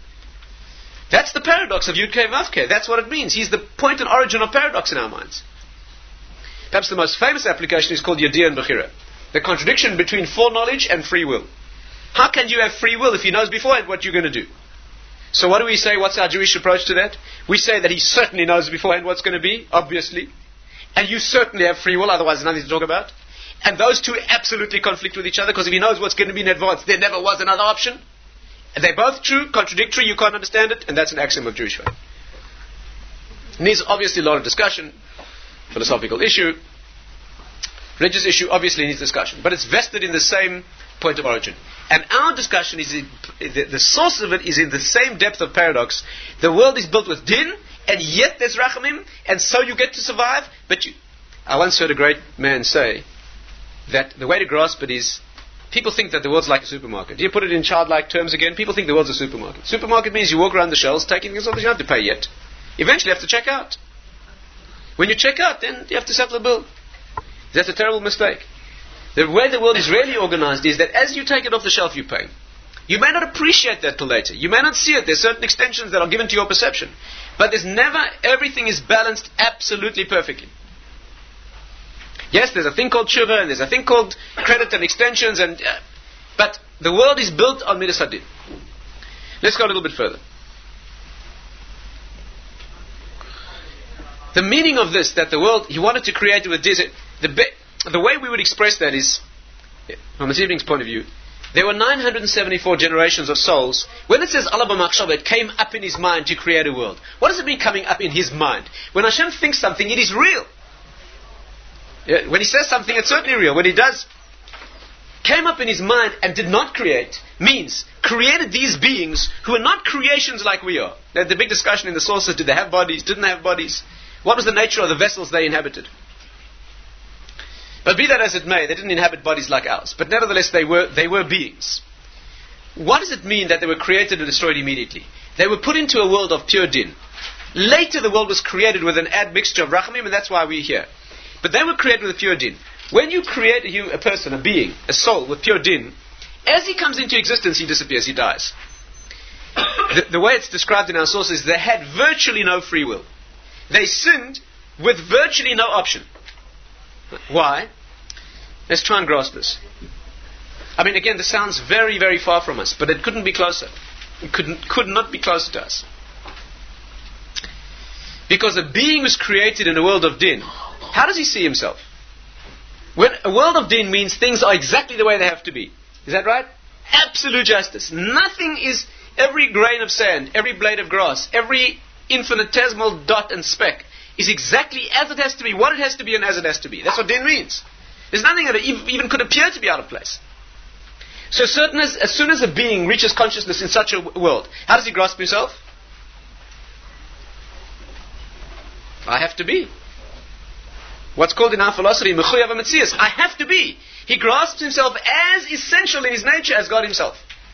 That's the paradox of Yud Kei Vav Kei. That's what it means. He's the point and origin of paradox in our minds. Perhaps the most famous application is called Yediyah and Bechira. The contradiction between foreknowledge and free will. How can you have free will if He knows beforehand what you're going to do? So what do we say? What's our Jewish approach to that? We say that He certainly knows beforehand what's going to be, obviously. And you certainly have free will, otherwise there's nothing to talk about. And those two absolutely conflict with each other, because if He knows what's going to be in advance, there never was another option. And they're both true, contradictory, you can't understand it, and that's an axiom of Jewish faith. It needs obviously a lot of discussion, philosophical issue, religious issue obviously needs discussion, but it's vested in the same point of origin. And our discussion is, in, the, the source of it is in the same depth of paradox. The world is built with din, and yet there's rachamim, and so you get to survive, but you... I once heard a great man say that the way to grasp it is, people think that the world's like a supermarket. Do you put it in childlike terms again? People think the world's a supermarket. Supermarket means you walk around the shelves taking things off that you don't have to pay yet. Eventually you have to check out. When you check out, then you have to settle a bill. That's a terrible mistake. The way the world is really organized is that as you take it off the shelf, you pay. You may not appreciate that till later. You may not see it. There's certain extensions that are given to your perception. But there's never, everything is balanced absolutely perfectly. Yes, there's a thing called tshuva, and there's a thing called credit and extensions, and uh, but the world is built on midas hadin. Let's go a little bit further. The meaning of this, that the world, He wanted to create it with this, the, be, the way we would express that is, from this evening's point of view, there were nine hundred seventy-four generations of souls. When it says Allah b'machshava, it came up in His mind to create a world. What does it mean coming up in His mind? When Hashem thinks something, it is real. Yeah, when He says something, it's certainly real. When He does, came up in His mind and did not create, means created these beings who are not creations like we are. Now, the big discussion in the sources, did they have bodies, didn't they have bodies? What was the nature of the vessels they inhabited? But be that as it may, they didn't inhabit bodies like ours. But nevertheless, they were, they were beings. What does it mean that they were created and destroyed immediately? They were put into a world of pure din. Later the world was created with an admixture of rachamim, and that's why we're here. But they were created with pure din. When you create a, human, a person, a being, a soul with pure din, as he comes into existence, he disappears, he dies. the, the way it's described in our sources, they had virtually no free will. They sinned with virtually no option. Why? Let's try and grasp this. I mean, again, this sounds very, very far from us, but it couldn't be closer. It couldn't, could not be closer to us. Because a being was created in a world of din. How does he see himself? When a world of din means things are exactly the way they have to be. Is that right? Absolute justice. Nothing is, every grain of sand, every blade of grass, every infinitesimal dot and speck is exactly as it has to be, what it has to be, and as it has to be. That's what din means. There's nothing that even could appear to be out of place. So certain as, as soon as a being reaches consciousness in such a w- world, how does he grasp himself? I have to be. What's called in our philosophy, mechuyav hametzias. I have to be. He grasps himself as essential in his nature as God Himself.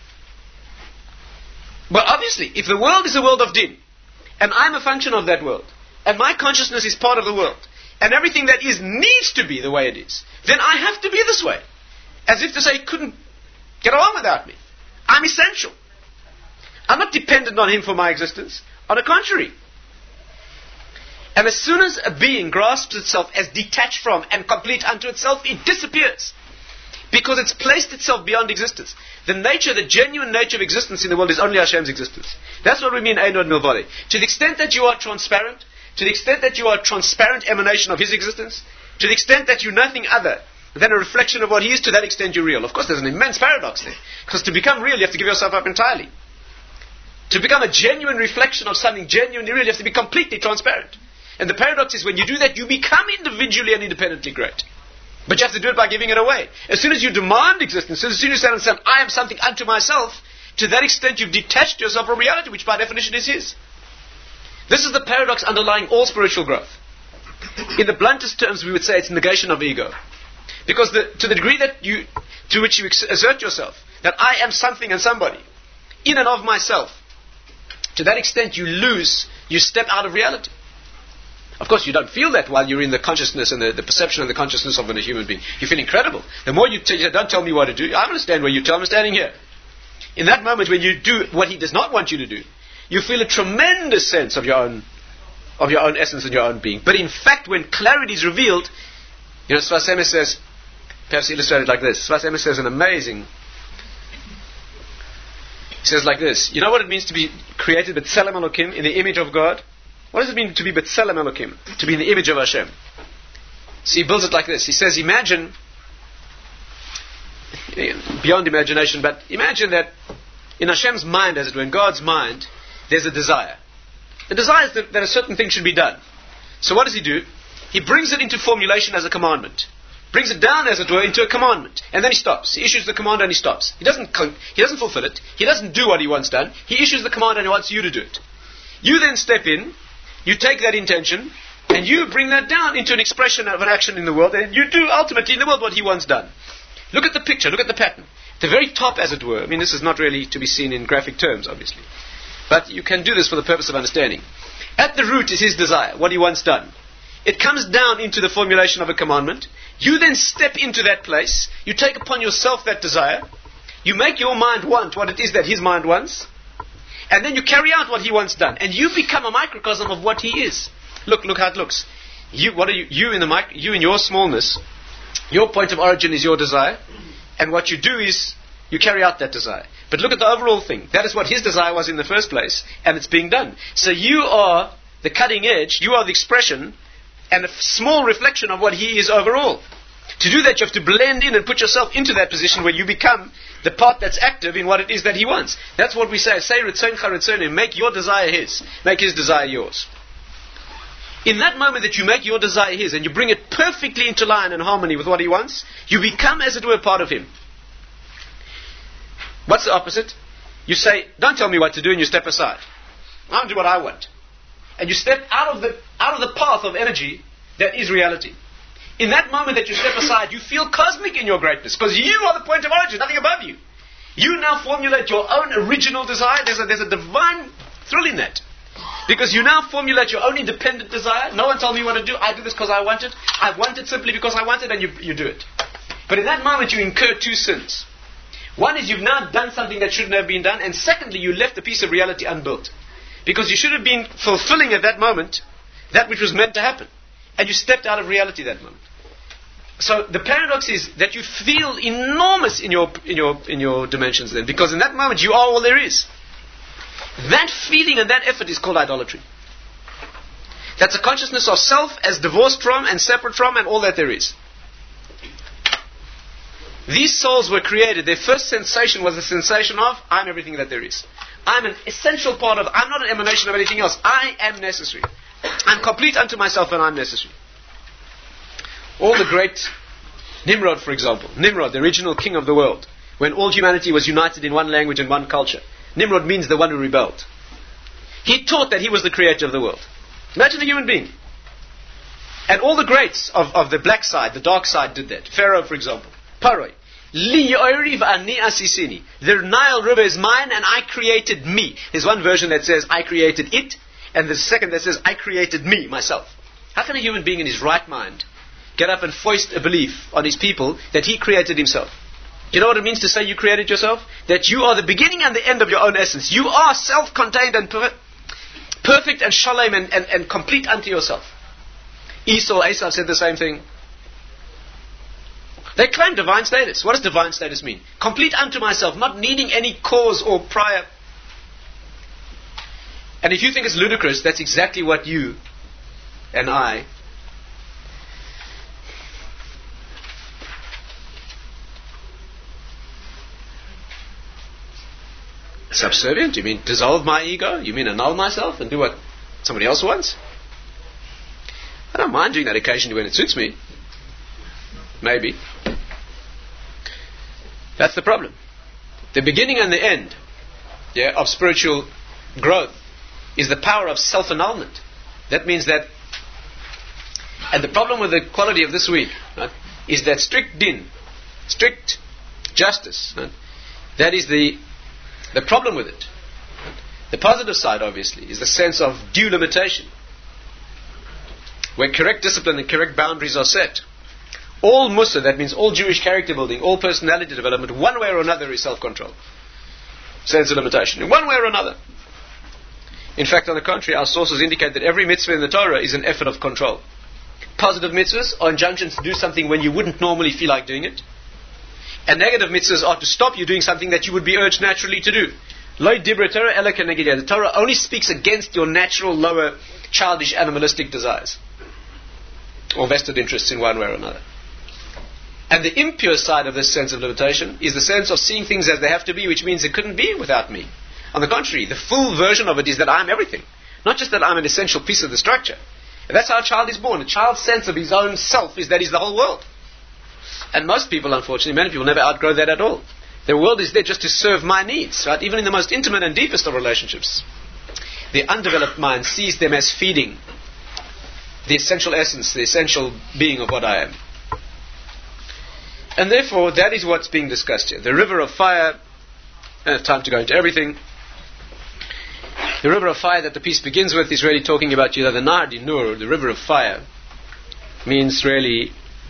But obviously, if the world is a world of din, and I'm a function of that world, and my consciousness is part of the world, and everything that is needs to be the way it is, then I have to be this way. As if to say, He couldn't get along without me. I'm essential. I'm not dependent on Him for my existence. On the contrary. And as soon as a being grasps itself as detached from and complete unto itself, it disappears. Because it's placed itself beyond existence. The nature, the genuine nature of existence in the world is only Hashem's existence. That's what we mean, Einod Milvadi. To the extent that you are transparent, to the extent that you are a transparent emanation of His existence, to the extent that you're nothing other than a reflection of what he is, to that extent you're real. Of course, there's an immense paradox there. Because to become real, you have to give yourself up entirely. To become a genuine reflection of something genuinely real, you have to be completely transparent. And the paradox is when you do that, you become individually and independently great. But you have to do it by giving it away. As soon as you demand existence, as soon as you say, I am something unto myself, to that extent you've detached yourself from reality, which by definition is his. This is the paradox underlying all spiritual growth. In the bluntest terms, we would say it's negation of ego. Because the, to the degree that you, to which you assert yourself, that I am something and somebody, in and of myself, to that extent you lose, you step out of reality. Of course, you don't feel that while you're in the consciousness and the, the perception and the consciousness of a human being. You feel incredible. The more you t- don't tell me what to do, I understand where you tell me, I'm standing here. In that moment when you do what he does not want you to do, you feel a tremendous sense of your own, of your own essence and your own being. But in fact, when clarity is revealed, you know, Sfas Emes says, perhaps illustrated like this. Sfas Emes says an amazing. He says like this. You know what it means to be created B'Tselem Elokim, in the image of God? What does it mean to be B'Tselem Elokim? To be in the image of Hashem. So he builds it like this. He says, imagine, beyond imagination, but imagine that in Hashem's mind, as it were, in God's mind, there's a desire. The desire is that, that a certain thing should be done. So what does he do? He brings it into formulation as a commandment. Brings it down, as it were, into a commandment. And then he stops. He issues the command and he stops. He doesn't, he doesn't fulfill it. He doesn't do what he wants done. He issues the command and he wants you to do it. You then step in, you take that intention, and you bring that down into an expression of an action in the world, and you do ultimately in the world what he wants done. Look at the picture, look at the pattern. The very top, as it were, I mean, this is not really to be seen in graphic terms, obviously. But you can do this for the purpose of understanding. At the root is his desire, what he wants done. It comes down into the formulation of a commandment. You then step into that place. You take upon yourself that desire. You make your mind want what it is that his mind wants. And then you carry out what he wants done. And you become a microcosm of what he is. Look, look how it looks. You, what are you, you in the mic, you in your smallness, your point of origin is your desire. And what you do is, you carry out that desire. But look at the overall thing. That is what his desire was in the first place. And it's being done. So you are the cutting edge. You are the expression and a small reflection of what he is overall. To do that, you have to blend in and put yourself into that position where you become the part that's active in what it is that he wants. That's what we say. Say Ritzoncha Ritzonim. Make your desire his. Make his desire yours. In that moment that you make your desire his and you bring it perfectly into line and harmony with what he wants, you become, as it were, part of him. What's the opposite? You say, don't tell me what to do, and you step aside. I'll do what I want. And you step out of the out of the path of energy that is reality. In that moment that you step aside, you feel cosmic in your greatness, because you are the point of origin, nothing above you. You now formulate your own original desire. There's a, there's a divine thrill in that. Because you now formulate your own independent desire. No one told me what to do. I do this because I want it. I want it simply because I want it, and you, you do it. But in that moment you incur two sins. One is you've now done something that shouldn't have been done, and secondly you left a piece of reality unbuilt. Because you should have been fulfilling at that moment that which was meant to happen. And you stepped out of reality that moment. So the paradox is that you feel enormous in your in your in your dimensions then, because in that moment you are all there is. That feeling and that effort is called idolatry. That's a consciousness of self as divorced from and separate from and all that there is. These souls were created, their first sensation was the sensation of, I'm everything that there is. I'm an essential part of, I'm not an emanation of anything else. I am necessary. I'm complete unto myself and I'm necessary. All the great, Nimrod for example, Nimrod, the original king of the world, when all humanity was united in one language and one culture. Nimrod means the one who rebelled. He taught that he was the creator of the world. Imagine a human being. And all the greats of, of the black side, the dark side did that. Pharaoh for example. Paroi. The Nile River is mine and I created me. There's one version that says I created it, and the second that says I created me, myself. How can a human being in his right mind get up and foist a belief on his people that he created himself? You know what it means to say you created yourself? That you are the beginning and the end of your own essence. You are self-contained and per- perfect and shalom and, and, and complete unto yourself. Esau, Esau said the same thing. They claim divine status. What does divine status mean? Complete unto myself, not needing any cause or prior. And if you think it's ludicrous, that's exactly what you and I Subservient? You mean dissolve my ego? You mean annul myself and do what somebody else wants? I don't mind doing that occasionally when it suits me. Maybe. That's the problem. The beginning and the end, yeah, of spiritual growth is the power of self-annulment. That means that, and the problem with the quality of this week, right, is that strict din, strict justice, right, that is the the problem with it. The positive side, obviously, is the sense of due limitation, where correct discipline and correct boundaries are set. All Musa, that means all Jewish character building, all personality development, one way or another is self-control. Sense of limitation, in one way or another. In fact, on the contrary, our sources indicate that every mitzvah in the Torah is an effort of control. Positive mitzvahs are injunctions to do something when you wouldn't normally feel like doing it. And negative mitzvahs are to stop you doing something that you would be urged naturally to do. Lo dibra Torah ela keneged. The Torah only speaks against your natural, lower, childish, animalistic desires or vested interests in one way or another. And the impure side of this sense of limitation is the sense of seeing things as they have to be, which means it couldn't be without me. On the contrary, the full version of it is that I'm everything. Not just that I'm an essential piece of the structure. And that's how a child is born. A child's sense of his own self is that he's the whole world. And most people, unfortunately, many people never outgrow that at all. The world is there just to serve my needs, right? Even in the most intimate and deepest of relationships. The undeveloped mind sees them as feeding the essential essence, the essential being of what I am. And therefore, that is what's being discussed here. The river of fire, I don't have time to go into everything. The river of fire that the piece begins with is really talking about, you know, the Nar Dinur, the river of fire, means really,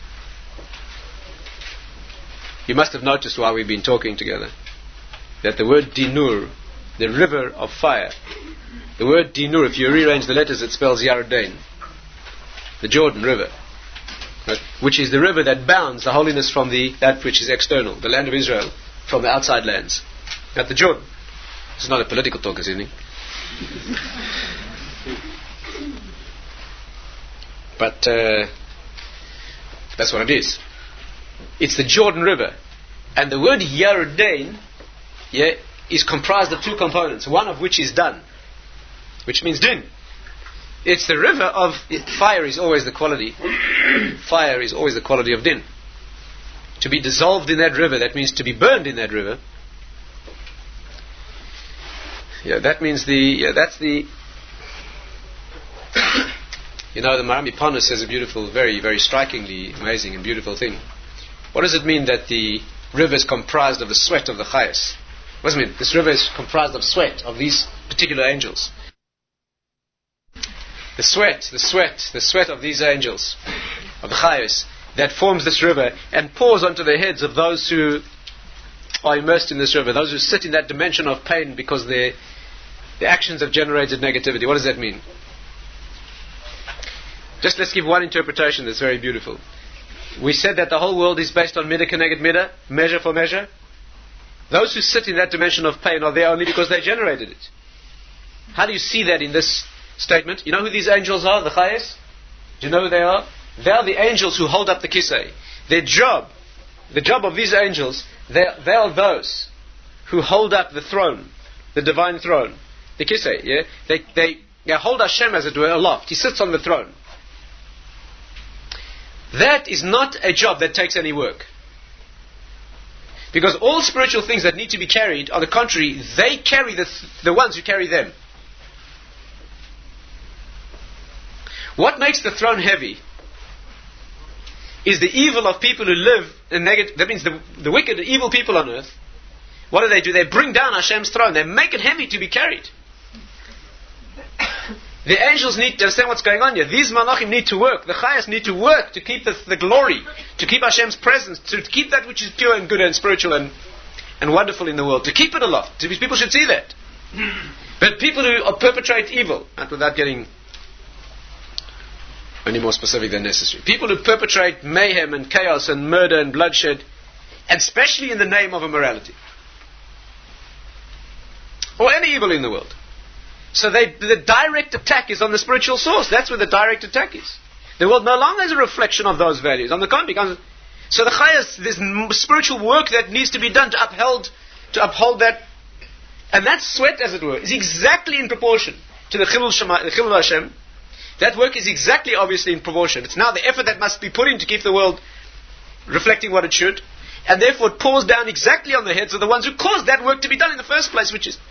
you must have noticed while we've been talking together, that the word Dinur, the river of fire, the word Dinur, if you rearrange the letters, it spells Yarden, the Jordan River. Right? Which is the river that bounds the holiness from the that which is external, the land of Israel, from the outside lands. At the Jordan. It's not a political talk this evening. But uh, that's what it is. It's the Jordan River. And the word Yarden, yeah, is comprised of two components, one of which is Dan, which means din. It's the river of fire is always the quality. Fire is always the quality of din. To be dissolved in that river, that means to be burned in that river. Yeah, that means the. Yeah, that's the. You know, the Marami Pano says a beautiful, very, very strikingly amazing and beautiful thing. What does it mean that the river is comprised of the sweat of the Chayas? What does it mean? This river is comprised of sweat of these particular angels. The sweat, the sweat, the sweat of these angels, of the Chayos, that forms this river and pours onto the heads of those who are immersed in this river, those who sit in that dimension of pain because their, their actions have generated negativity. What does that mean? Just let's give one interpretation that's very beautiful. We said that the whole world is based on midah keneged midah, measure for measure. Those who sit in that dimension of pain are there only because they generated it. How do you see that in this statement? You know who these angels are, the Chayes? Do you know who they are? They are the angels who hold up the kisei. Their job, the job of these angels, they, they are those who hold up the throne, the divine throne, the kisei. Yeah, they they they hold Hashem, as it were, aloft. He sits on the throne. That is not a job that takes any work. Because all spiritual things that need to be carried, on the contrary, they carry the th- the ones who carry them. What makes the throne heavy is the evil of people who live in negative. That means the, the wicked, evil people on earth. What do they do? They bring down Hashem's throne. They make it heavy to be carried. The angels need to understand what's going on here. These malachim need to work. The chayas need to work to keep the, the glory, to keep Hashem's presence, to keep that which is pure and good and spiritual and, and wonderful in the world, to keep it aloft. People should see that. But people who perpetrate evil, and without getting any more specific than necessary, people who perpetrate mayhem and chaos and murder and bloodshed, and especially in the name of immorality, or any evil in the world. So they, the direct attack is on the spiritual source. That's where the direct attack is. The world no longer is a reflection of those values. On the contrary, so the chayas, there's spiritual work that needs to be done to uphold, to uphold that And that sweat, as it were, is exactly in proportion to the Chilul Shema, the Chilul Hashem. That work is exactly, obviously, in proportion. It's now the effort that must be put in to keep the world reflecting what it should. And therefore it pours down exactly on the heads of the ones who caused that work to be done in the first place, which is...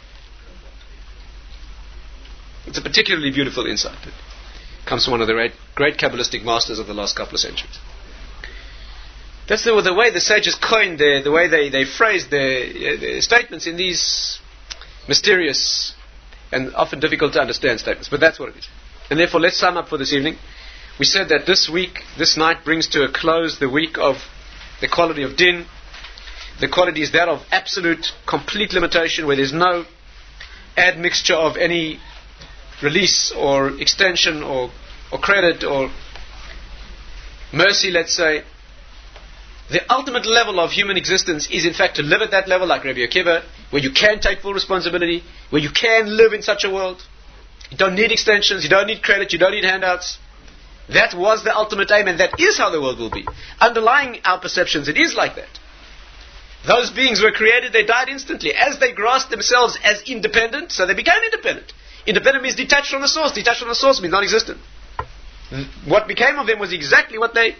It's a particularly beautiful insight. It comes from one of the great, great Kabbalistic masters of the last couple of centuries. That's the, the way the sages coined their, the way they, they phrased their, their statements in these mysterious and often difficult to understand statements. But that's what it is. And therefore, let's sum up for this evening. We said that this week, this night brings to a close the week of the quality of din. The quality is that of absolute, complete limitation, where there's no admixture of any release or extension or, or credit or mercy, let's say. The ultimate level of human existence is in fact to live at that level, like Rabbi Akiva, where you can take full responsibility, where you can live in such a world. You don't need extensions, you don't need credit, you don't need handouts. That was the ultimate aim, and that is how the world will be. Underlying our perceptions, it is like that. Those beings were created, they died instantly. As they grasped themselves as independent, so they became independent. Independent means detached from the source. Detached from the source means non-existent. What became of them was exactly what they...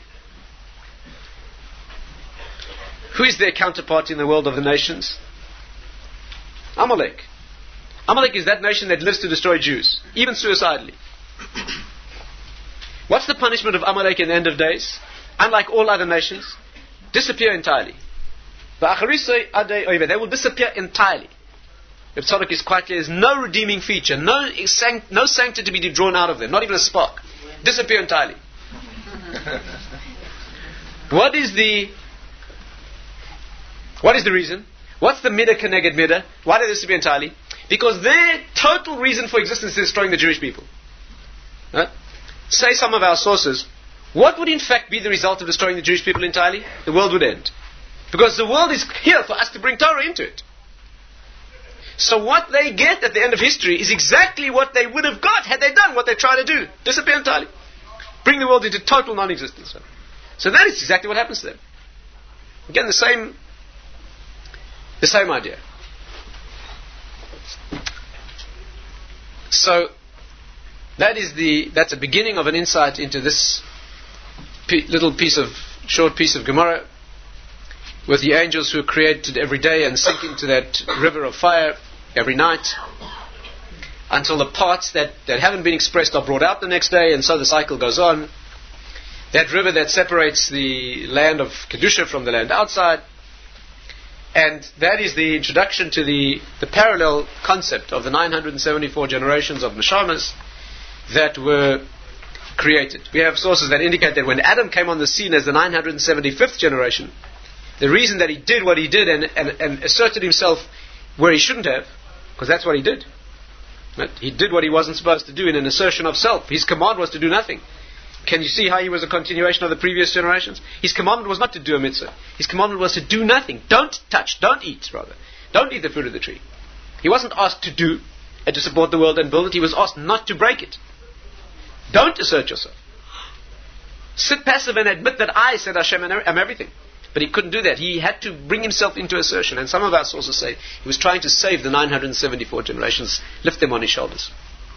Who is their counterpart in the world of the nations? Amalek. Amalek is that nation that lives to destroy Jews, even suicidally. What's the punishment of Amalek in the end of days? Unlike all other nations, disappear entirely. They will disappear entirely. Reb Tzadok is quite clear. There's no redeeming feature, no, no sanctity to be drawn out of them, not even a spark. Disappear entirely. What is the What is the reason? What's the midah keneged midah? Why did this disappear entirely? Because their total reason for existence is destroying the Jewish people. Right? Say some of our sources, what would in fact be the result of destroying the Jewish people entirely? The world would end. Because the world is here for us to bring Torah into it. So what they get at the end of history is exactly what they would have got had they done what they try to do. Disappear entirely. Bring the world into total non-existence. So that is exactly what happens to them. Again, the same, the same idea. So that is the that's a beginning of an insight into this p- little piece of short piece of Gemara, with the angels who are created every day and sink into that river of fire every night, until the parts that, that haven't been expressed are brought out the next day, and so the cycle goes on. That river that separates the land of Kedusha from the land outside. And that is the introduction to the, the parallel concept of the nine hundred seventy-four generations of Neshamas that were created. We have sources that indicate that when Adam came on the scene as the nine hundred seventy-fifth generation, the reason that he did what he did and, and, and asserted himself where he shouldn't have, because that's what he did. Right? He did what he wasn't supposed to do in an assertion of self. His command was to do nothing. Can you see how he was a continuation of the previous generations? His commandment was not to do a mitzvah. His commandment was to do nothing. Don't touch, don't eat, rather. Don't eat the fruit of the tree. He wasn't asked to do and to support the world and build it. He was asked not to break it. Don't assert yourself. Sit passive and admit that I, said Hashem, am everything. But he couldn't do that. He had to bring himself into assertion. And some of our sources say he was trying to save the nine hundred seventy-four generations, lift them on his shoulders.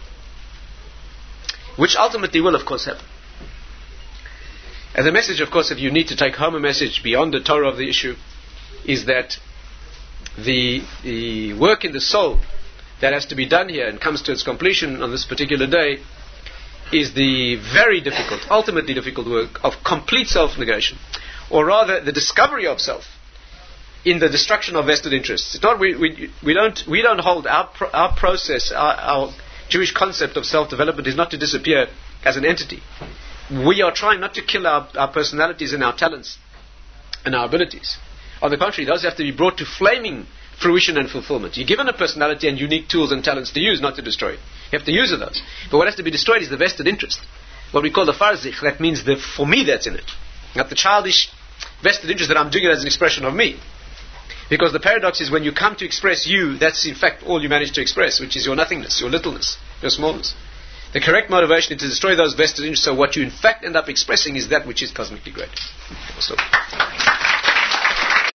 Which ultimately will, of course, happen. And the message, of course, if you need to take home a message beyond the Torah of the issue, is that the, the work in the soul that has to be done here and comes to its completion on this particular day is the very difficult, ultimately difficult work of complete self-negation. Or rather, the discovery of self in the destruction of vested interests. It's not, we, we, we, don't, we don't hold our, pro, our process, our, our Jewish concept of self-development is not to disappear as an entity. We are trying not to kill our, our personalities and our talents and our abilities. On the contrary, those have to be brought to flaming fruition and fulfillment. You're given a personality and unique tools and talents to use, not to destroy. You have to use those. But what has to be destroyed is the vested interest. What we call the farzich. That means the for me that's in it. Not the childish vested interest that I'm doing it as an expression of me. Because the paradox is when you come to express you, that's in fact all you manage to express, which is your nothingness, your littleness, your smallness. The correct motivation is to destroy those vested interests, so what you in fact end up expressing is that which is cosmically great.